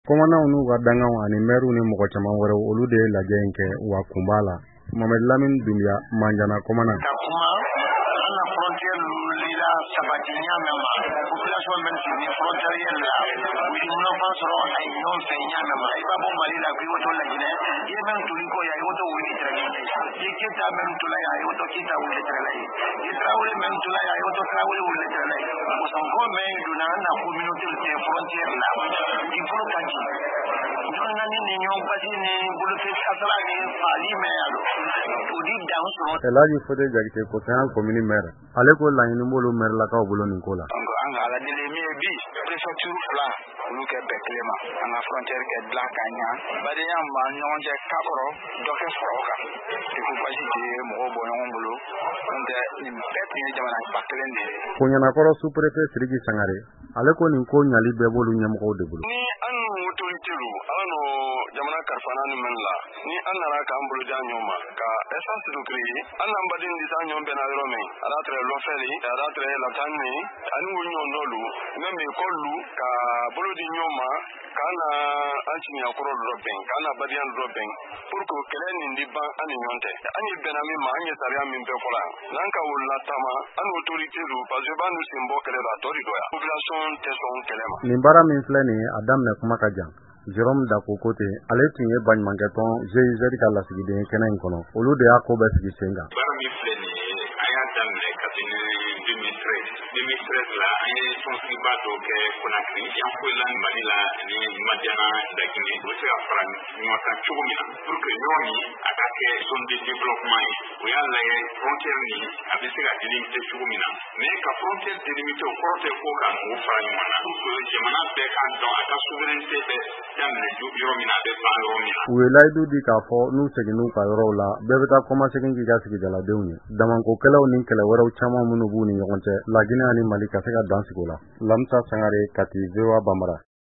Commandant n'u ka dangaw ani maire ni mɔgɔ caman wɛrɛw olu de ye lajɛ in kɛ wa kun b'a la. Mohamed Lamine Doumbia Manjana commandant. Sabatinya mema population men ni frontière la wi no fa so ay non fe nyama ma iba bo mali la bi woto la gine ye men tuli ko ya woto wi ni tere ye kita men tula ya woto kita wi ni tere ye trawle men tula ya woto trawle wi ni tere ko son ko men duna na communauté de frontière la di fro kaji duna ni nyon pasi ni bulu fe asala ni fali me alo udi down so Elaji Fode Jagite ko san commune maire ale ko la ni mbolo maire la ka bolo ni ko la anga la dele mi bi préfecture fla lu ke beklema anga frontière ke bla kanya bade yam ma nyon je kakoro doke froka ti ku pasi ti mo bo nyon bolo onde ni pet ni jamana baklende ko nyana koro sous préfet Sirigi Sangare ale ko ni ko nyali be bolu nyam ko de bulu ni an autorité lu ano jamana karfana ni menla ni an nara ka ambulu janyoma ka essence du créer an ambadin di sanyo benadro men aratre lo feli aratre la tanni an wunyo nolu meme ko lu ka bolo di nyoma kana antini akoro roben kana badian roben pour que kelen ndi ban an nyonte ani benami ma anye saria min be kola nanka wala tama an autorité lu parce que banu simbo kele la tori doya population te son kelema ni bara min flani adam ne kuma ka jan Jérôme Dakokote ale tun ye baɲumankɛtɔn GIZ ka lasigiden kɛnɛ in kɔnɔ olu de y'a ko bɛɛ sigi sen kan bara min filɛ nin ye a y'a daminɛ kabini 2013 la an ye tɔnsigiba dɔ kɛ Conakry yan foyi la Mali la ni Madiana Laginɛ o bɛ se ka fara ɲɔgɔn kan cogo min na pour que yɔrɔ min a ka kɛ zone de développement ye o y'a lajɛ frontière nin a bɛ se ka délimiter cogo min na mais ka frontière délimiter o kɔrɔ tɛ ko ka mɔgɔw fara ɲɔgɔn na pour que jamana bɛɛ ka dɔn a ka souveraineté bɛ daminɛ yɔrɔ min na a bɛ ban yɔrɔ min na u ye layidu di k'a fɔ n'u seginn'u ka yɔrɔw la bɛɛ bɛ taa kɔmasegin k'i ka sigidaladenw ye damankokɛlaw ni kɛlɛ wɛrɛw caman minnu b'u ni ɲɔgɔn cɛ Laginɛ ani Mali ka se ka dan sigi o la Lamsa Sangare Kati VOA Bambara